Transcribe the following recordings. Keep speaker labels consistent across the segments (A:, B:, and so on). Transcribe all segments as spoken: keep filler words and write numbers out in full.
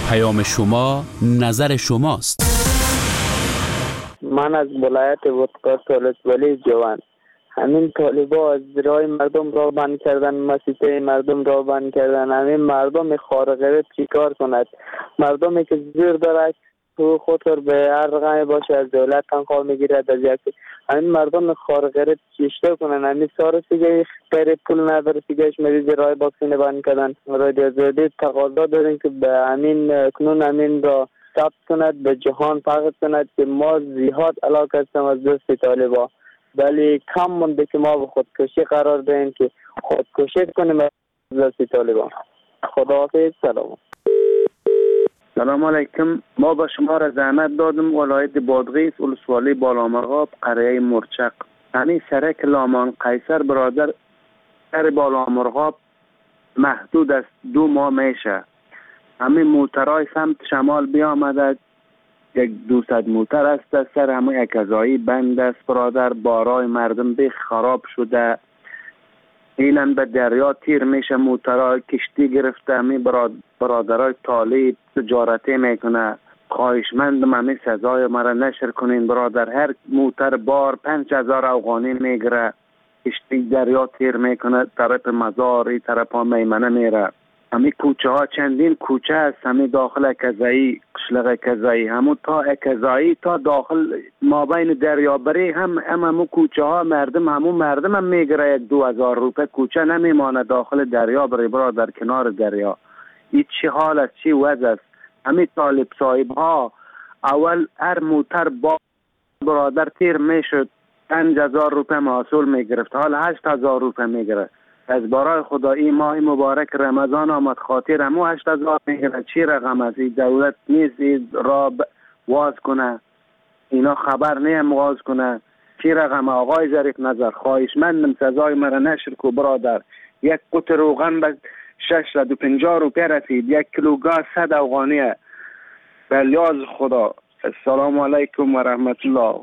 A: پیام شما نظر شماست.
B: من از ولایت وطقه سالس ولی جوان. همین طالبا از رای مردم را بند کردن، مسیطه مردم را بند کردن. همین مردم خارقه چی کار کند؟ مردمی که زیر داره تو خطر به هر رقمی باشه از دولت تنخواه میگیرد از یک. همین مردم خارقه چیشته کنن. همین سار سیگه غیر پول نداره سیگهش مریض رای باکسینه بند کردن. رادیو آزادی تقاضا داریم که به همین کنون همین را ثبت کند، به جهان پخش کند که ما زیاد علاقه هستم از دست طالبا، ولی کم مونده که ما به خودکشی قرار دهیم که خودکشی کنیم از دست طالبا. خداحافظ. سلام.
C: سلام علیکم. ما به شما را زحمت دادم ولایت بادغیس ولسوالی بالامرغاب قریه مرچق. همین سرک لامان قیصر برادر سر بالامرغاب محدود است، دو ماه میشه. همین موترهای سمت شمال بیامده، یک دویست موتر است سر همه یک ازایی بند است برادر. بارای مردم بیخ خراب شده، اینن به دریا تیر میشه، موترهای کشتی گرفته. همین برادرای طالب تجارتی میکنه. خواهشمندم همین سزای مرا نشر کنین برادر. هر موتر بار پنج هزار افغانی میگیره، کشتی دریا تیر میکنه، طرف مزاری طرف ها میمنه میره. همین کوچه ها چندین کوچه است، همین داخل اکزایی قشلق اکزایی همون تا اکزایی تا داخل ما بین دریابری هم هم همون کوچه ها مردم همون مردم هم میگره. یک دو هزار روپه کوچه نمیمانه داخل دریابری برادر، کنار دریا. این چی حال است، چی وضع است؟ همین طالب صاحب ها اول هر موتر با برادر تیر میشد پنج هزار روپه محصول میگرفت، حال هشت هزار روپه میگرفت. از برای خدا این ماه مبارک رمضان آمد خاطر همو هشت هزار میگیره. چی رقم است؟ این دولت نیست این را واز کنه، اینا خبر نیم واز کنه. چی رقم آقای ظریف نظر؟ خواهشمندم سزای مرا نشر کو برادر. یک قطع روغن به ششصد و پنجاه روپیه رسید، یک کیلو گاز صد افغانیه. بلیاز خدا. السلام علیکم و رحمت الله.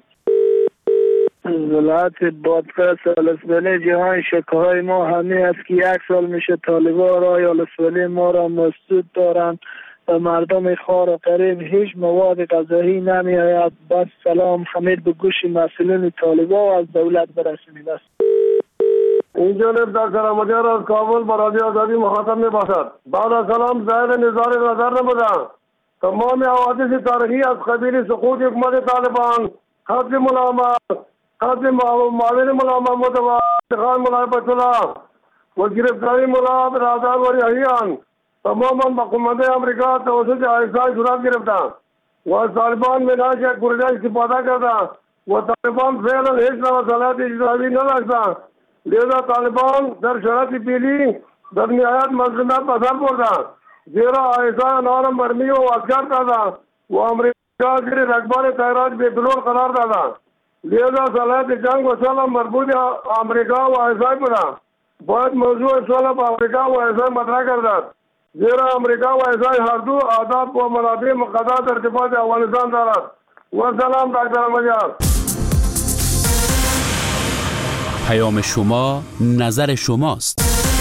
D: ولایت بادغیس ولسوالی جهان شکایت ما همین است که یک سال میشه طالبان رای ولسوالی ما را مسدود دارند و مردم خار و قریب هیچ مواد غذایی نمی آید. بس سلام حمید به گوش مسئولین طالبان و از دولت برسانید است.
E: این جانب در کرامجار از کابل با رادیو آزادی مخاطب می باشد. بعد از سلام زاید نظار نظر نمودم. تمام حوادث تاریخی از قبیل سقوط حکومت طالبان، قتل ملامت قتل معاون ملا محمود خان ملا بطلا و گرفتاری ملا برادر و ریحیان تماما با قومت امریکا توسط آیسای صورت گرفتند و طالبان مناج یک گرده استفاده کردند و طالبان فعلا هیچ نوع صلاحیت اجرایی نداشتند. لذا طالبان در شرایط پیلی در نهایت مظلومیت پسند بردند، زیرا آیسای آنها مرمی و اسکر کردند و امریکا زیر رگبار طیارات بی‌پیلوت قرار دادند. لذا صلاحیت جنگ و صلح مربوط امریکا و آیسای بودند. باید موضوع صلح با امریکا و آیسای مطرح گردد، زیرا امریکا و آیسای هر دو اهداف و منافع مقدس در ارتباط افغانستان دارد. و سلام دکتر مجاز.
A: پیام شما نظر شماست.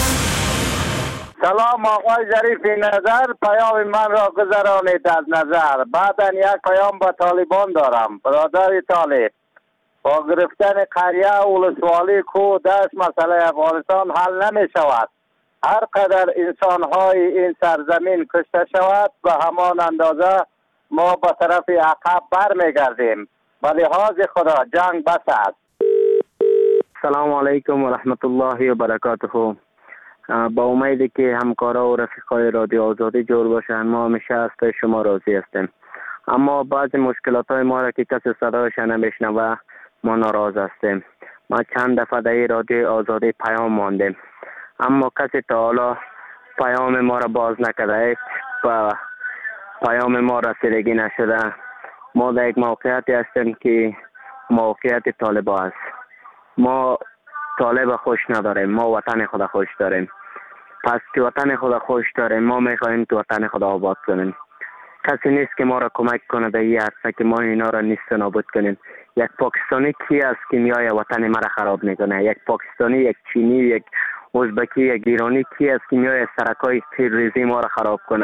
F: سلام آقای ظریف نظر، پیام من را گذرانید از نظر. بعدا یک پیام با طالبان دارم. برادر طالب، با گرفتن قریه ولسوالی کو دست مسئله افغانستان حل نمی شود. هر قدر انسان های این سرزمین کشته شود به همان اندازه ما به طرف عقب بر می گردیم. به لحاظ خدا جنگ بس است.
C: سلام علیکم و رحمت الله و برکاته. با امیدی که همکارا و رفیقای رادیو آزادی جور باشن، ما همیشه از شما راضی هستیم. اما بعضی مشکلات های ما را که کسی صدایش نمیشنوه ما ناراض هستیم. ما چند دفعه در رادیو آزادی پیام ماندیم اما کسی تا حالا پیام ما را باز نکرده و پیام ما رسیدگی نشده. ما در یک موقعیتی هستیم که موقعیت طالبا است. ما طالب خوش نداریم، ما وطن خدا خوش داریم. پس که وطن خدا خوش داریم ما میخواهیم که وطن خدا آباد کنیم. کسی نیست که ما را کمک کنه در این عرصه که ما اینا را نیست نابود کنیم. یک پاکستانی کی است که میای وطن ما را خراب میکنه؟ یک پاکستانی، یک چینی، یک ازبکی، یک ایرانی کی است که میای سرکای تیرریزی ما را خراب کنه؟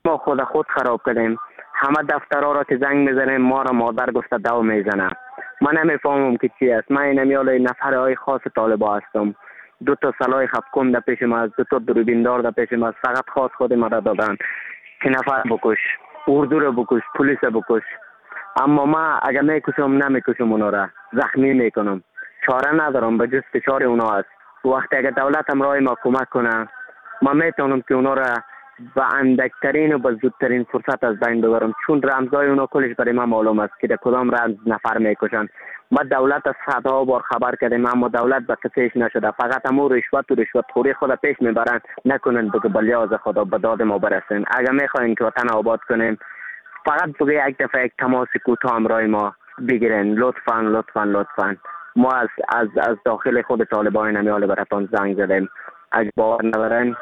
C: ما خود خود خراب کردیم. همه دفترها را که زنگ میزنیم ما را مادر گفته دو میزنه. من نمیفهمم که چی است. من اینمیال نفرهای خاص طالبا هستم. دو تا سلاح خفکن در پیش ما است، دو تا دوربیندار در پیش ما است. فقط خاص خود ما را دادن که نفر بکش، اردو را بکش، پلیس را بکش. اما ما اگر میکشم نمیکشم اونا را، زخمی میکنم. چاره ندارم به جز فشار اونا است. وقتی اگر دولت هم رای ما کمک کنه ما میتونم که اونا را به اندکترین و به زودترین فرصت از بین ببرم، چون رمزای اونا کلش برای من معلوم است که در کدام رمز نفر میکشن. ما دولت از صدها بار خبر کردیم اما دولت به قصهش نشده. فقط همون رشوت و رشوت خوری خود پیش میبرن. نکنن بگه بلیاز خدا به داد ما برسین. اگر میخواین که وطن آباد کنیم فقط بگه یک دفعه یک تماس کوتاه همراه ما بگیرین. لطفاً لطفاً لطفاً. ما از از از داخل خود طالبان نمیاله براتون زنگ زدیم. اگه باور ندارین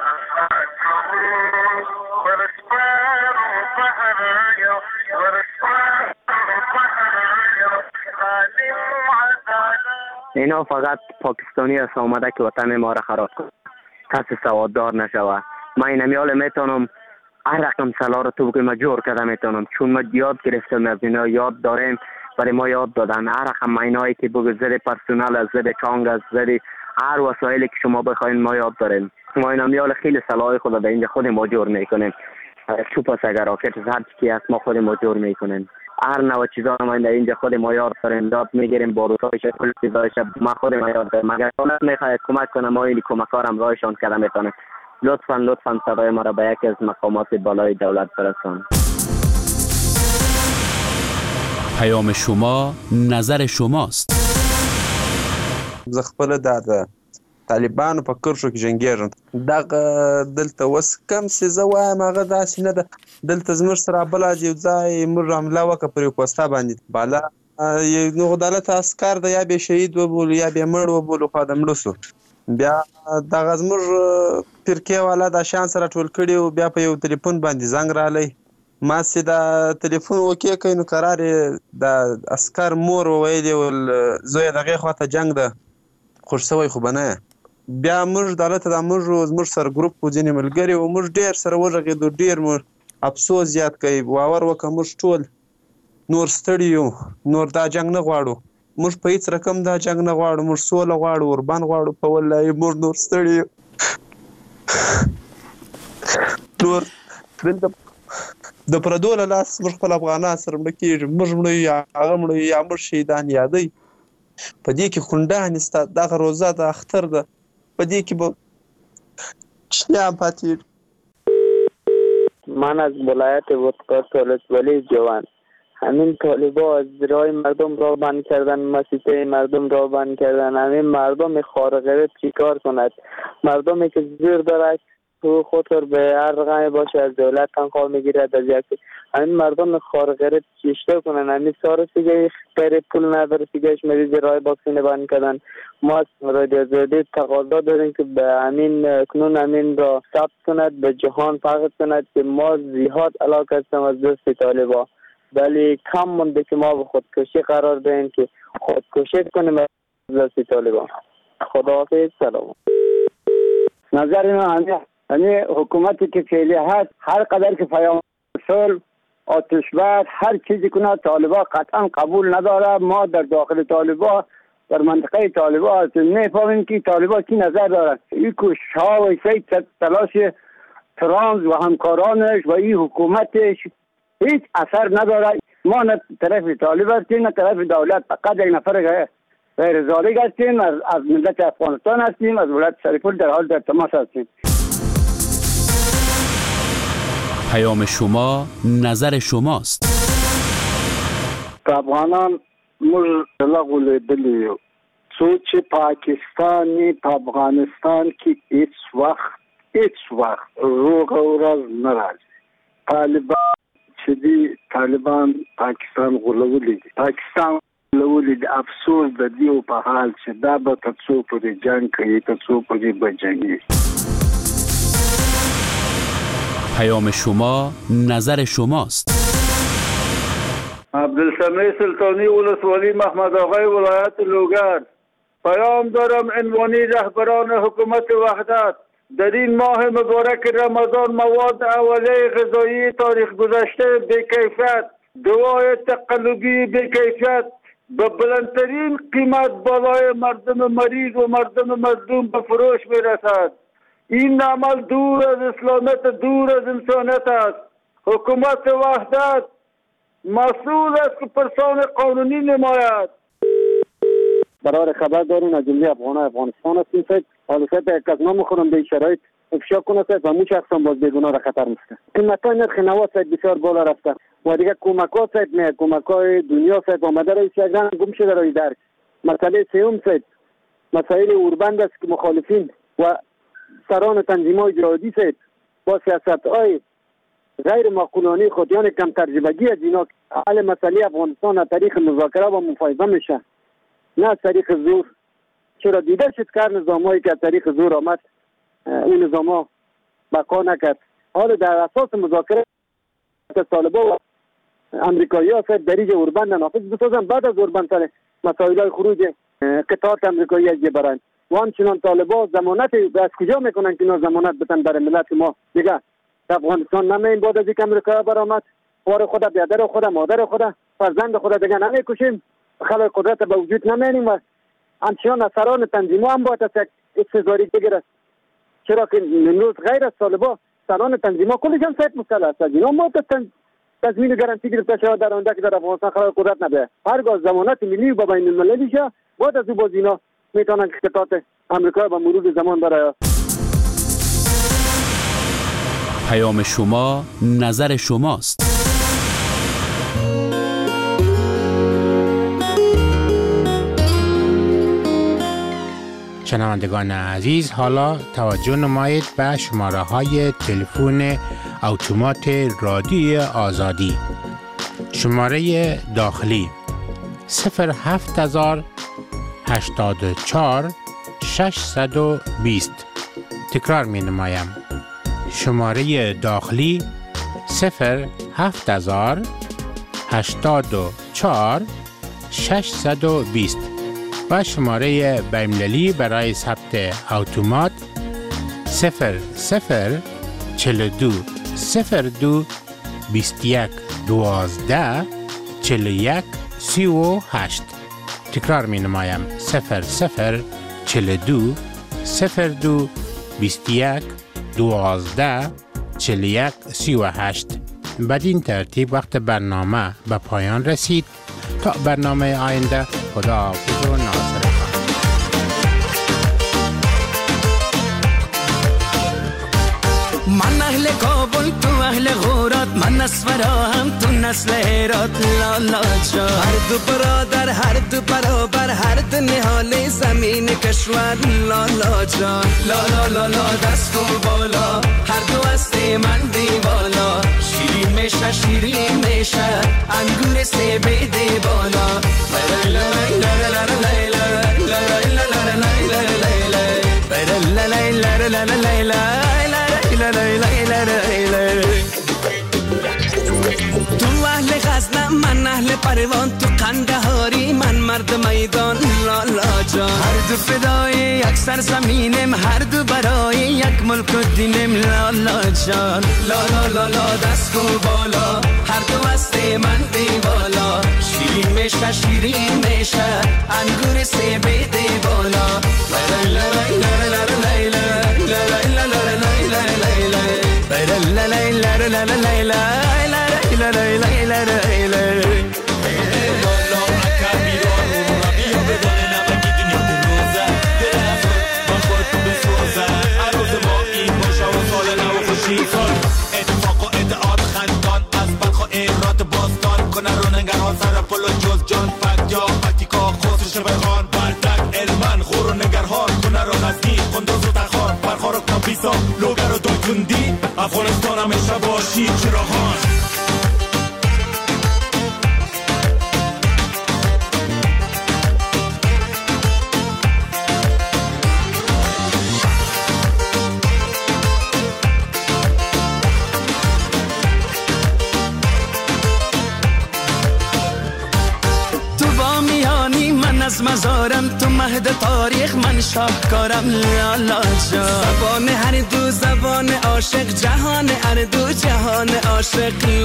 C: اینا فقط پاکستانی است آمده که وطن ما را خراب کنه. کسی سواددار نشوه. من اینمیال میتونم هر رقم سلا را تو بگی ما جور کده میتونم، چون ما یاد گرفتم از اینا، یاد داریم برای ما یاد دادن. هر رقم اینایی که بگی زد پرسونال از زد چانگ از زد هر وسایلی که شما بخواین ما یاد داریم. ما اینمیال خیلی سلاح خود در اینجا خود ما جور میکنیم. توپ است اگر راکت هر چی هست ما خود ما جور میکنیم. هر نوع چیزا ما در اینجا خود ما یاد داریم، یاد میگیریم. باروتایش کل چیزایش ما خود ما یاد داریم. مگر دولت میخواد کمک کنه ما این کمکارم رایشان کردن میتونه. لطفاً لطفاً صدای ما را به یکی از مقامات بالای دولت برسان.
A: پیام شما نظر شماست.
G: زه خپل د طالبانو په کرښو کې جنګېږم. دغه دلته اوس کوم څه زه وایم هغه داسې نه ده. دلته زموږ سره بله یو ځای موږ حمله وکړه پر یو پوسته باندې. بالا نو دولت عسکر د یا به شهید وبولو یا به مړ وبولو خو د مړه سو. بیا دغه زموږ فرقې والا د شان سره ټول کړي و. بیا په یو تلیفون باندې زنګ رالی. ما چې د تلیفون اوکې کړی نو قرار یې د عسکر مور وویلې ول زویه د هغې خواته جنګ ده خوښ شوی خو به نه. بیا موږ دولت د موږ زموږ سره ګروپ و ځینې ملګري و موږ ډېر سره وغږېدو. ډېر مو افسوس زیات کوي. باور وکړه موږ ټول نور ستړي یو. نور دا جنګ نه غواړو. موږ په هېڅ رقم دا جنګ نه غواړو. موږ سوله غواړو، اوربند غواړو. په والله موږ نور ستړي یو. نور دلته د پردو له لاس موږ خپل افغانان سره مړه کېږو. موږ مړه یو یا هغه مړه یو یا موږ شهیدان یادوي. په دې کې خونډانې ستا دغه روزه د اختر ده. په دې کې به چیان پاتې.
B: من از ولایت وطقات ولسوالی جوان. همین طالبا از رای مردم را بند کردن، مسیحه مردم را بند کردن. همین مردم خارقه چیکار کند؟ مردمی که زور داره تو خاطر به هر رقمی باشه از دولت تنخواه میگیرد از یک. همین مردم خارقه چیشته کنن. همین سارو سیگه غیر پول نداره سیگهش مریض رای باکسینه بند کردن. ما از رادیو آزادی تقاضا داریم که به همین کنون همین را ثبت کند، به جهان پخش کند که ما زیاد علاقه هستم از دست طالبا. ولی کم مونده که ما به خودکشی قرار دهیم که خودکشی کنیم از دست طالبا. خداحافظ. سلام.
F: نظر من یعنی حکومتی که فعلی هست هر قدر که پیام صلح آتش بس هر چیزی کنه طالبا قطعا قبول نداره. ما در داخل طالبا در منطقه طالبا هستیم. نفهمیم که طالبا چی نظر دارن. این کوشش ها و این تلاش ترامپ و همکارانش و این حکومتش هیچ اثر نداره. ما نه طرف طالب هستیم نه طرف دولت. فقط یک نفر غیر ذالک هستیم. از, از ملت افغانستان هستیم. از ولایت شریف‌الله در حال در تماس هستیم.
A: پیام شما نظر شماست.
H: افغانان موږ لغو لیدلی یو څو چې پاکستان په افغانستان کې هیڅ وخت هیڅ وخت روغه ورځ نه راځي. طالبان چې دي طالبان پاکستان غولولی دي. پاکستان غولولی دي. افسوس د دې په حال چې دا به تر څو پورې جنګ کوي تر څو پورې به جنګي.
A: پیام شما نظر شماست.
E: عبدالسمیع سلطانی ولسوالی محمد آقای ولایت لوگر. پیام دارم عنوانی رهبران حکومت وحدت
H: در این ماه مبارک رمضان مواد اولیه غذایی تاریخ گذشته بی‌کیفیت، دوای تقلبی بی‌کیفیت به بلندترین قیمت بالای مردم مریض و مردم مظلوم به فروش میرسد. این عمل دور از اسلامیت، دور از انسانیت است. حکومت وحدت مسئول است که پرسان قانونی نماید.
I: برای خبر دارین از جمله افغان افغانستان هستیم سید. حالا سید یک از نام خورم به شرایط افشا کنه سید و مو شخص هم باز بیگناه را خطر مسته. قیمت های نرخ نوا سید بسیار بالا رفته و دیگه کمک ها سید نه کمک های دنیا سید آمده رئیس یکران گم شده رای در مسئله سیوم سید مسائل اوربند است که مخالفین و سران تنظیم های جهادی سید با سیاست های غیر معقولانه خود یعنی کم ترجمگی از اینا حل مسئله افغانستان از طریق مذاکره و مفاهمه میشه نه از طریق زور. چرا دیده شد که نظام هایی که از طریق زور آمد اون نظام ها بقا نکرد. حالا در اساس مذاکره طالبان و امریکایی ها سید دریج اوربند نافذ بسازن، بعد از اوربند سر مسائل های خروج قطعات امریکایی از برند و همچنان طالبان ضمانت از کجا میکنن که اینا ضمانت بتن برای ملت ما دیگه افغانستان نمیم بعد از اینکه امریکا برآمد وار خود بیادر خود مادر خود فرزند خود دیگه نمیکشیم خلای قدرت به وجود نمیاریم و همچنان اثران تنظیم هم باید از استثاری بگیرد. چرا که امروز غیر از طالبان سران تنظیم ها کلش هم سایت مسئله است. اینا ما تضمین گارانتی گرفته شده در آینده که در افغانستان خلای قدرت نبیه. هرگاه ضمانت ملی و بین المللی شه باید از او باز اینا میتونن که قطعات امریکا با مرور زمان برای
A: پیام شما نظر شماست.
J: شنوندگان عزیز، حالا توجه نمایید به شماره های تلفن اتومات رادیوی آزادی. شماره داخلی صفر هفت هزار هشتاد و چهار ششصد و بیست. تکرار می نمایم. شماره داخلی صفر هفت هزار هشتاد و چهار ششصد و بیست و شماره بین‌المللی برای ثبت اتومات صفر صفر چهل و دو صفر دو بیست و یک دوازده چهل و یک سی و هشت. تکرار می نمایم صفر صفر چهل و دو صفر دو بیست و یک دوازده چهل و یک سی و هشت. بدین ترتیب وقت برنامه به پایان رسید. تا برنامه آینده، خدا حافظ و ناصر.
K: من اهل کابل تو اهل غورات، من اسفرا هم تو نسل هرات. لالا جا هر دو برادر هر دو برابر هر دو نهال زمین کشور. لالا جا لالا لالا دست کن بالا هر دو هست من دیوالا. شیرین میشه شیرین میشه انگور سه بیده بالا. لا لا لا لا لا لا لا لا لا. تو اهل غزنم من اهل پروان، تو قندهاری من مرد میدان. لالا جان هر دو فدای یک سرزمینم، هر دو برای یک ملک و دینم. لالا جان لالا لالا دست کن بالا هر دو هست من دیوالا. شیرین میشه شیرین میشه انگور سه بیده بالا. لا لا لا لا لا لا لا لا لا
L: اتفاق و ادعاد خندان از بلخ و ایرات باستان کنه رو نگران سر پل و جز جان پک یا پتیکا خسرش بخان بردک علمن خور و نگرهان کنه رو غزنی قندوز و تخان برخار و کابیسا لوگر و دایتوندی افغانستان همیشه باشی چراغان.
K: از مزارم تو مهد تاریخ من شاهکارم لالا جان. زبان هر دو زبان عاشق، جهان هر دو جهان عاشق.